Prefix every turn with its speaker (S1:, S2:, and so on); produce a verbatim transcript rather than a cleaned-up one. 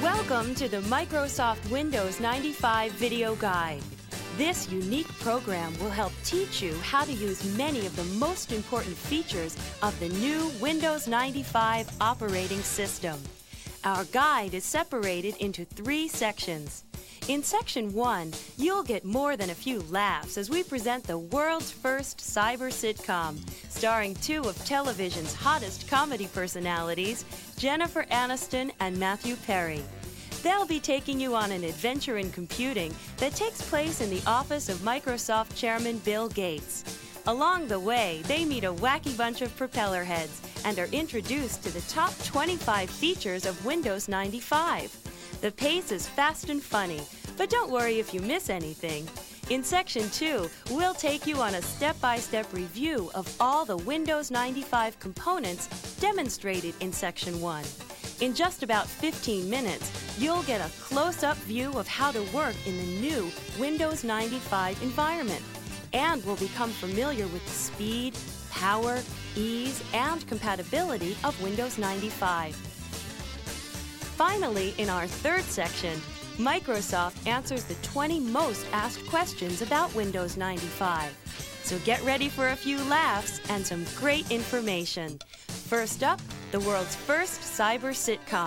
S1: Welcome to the Microsoft Windows ninety-five Video Guide. This unique program will help teach you how to use many of the most important features of the new Windows ninety-five operating system. Our guide is separated into three sections. In Section one, you'll get more than a few laughs as we present the world's first cyber sitcom, starring two of television's hottest comedy personalities, Jennifer Aniston and Matthew Perry. They'll be taking you on an adventure in computing that takes place in the office of Microsoft Chairman Bill Gates. Along the way, they meet a wacky bunch of propeller heads and are introduced to the top twenty-five features of Windows ninety-five. The pace is fast and funny, but don't worry if you miss anything. In Section two, we'll take you on a step-by-step review of all the Windows ninety-five components demonstrated in Section one. In just about fifteen minutes, you'll get a close-up view of how to work in the new Windows ninety-five environment, and we'll become familiar with the speed, power, ease, and compatibility of Windows ninety-five. Finally, in our third section, Microsoft answers the twenty most asked questions about Windows ninety-five. So get ready for a few laughs and some great information. First up, the world's first cyber sitcom.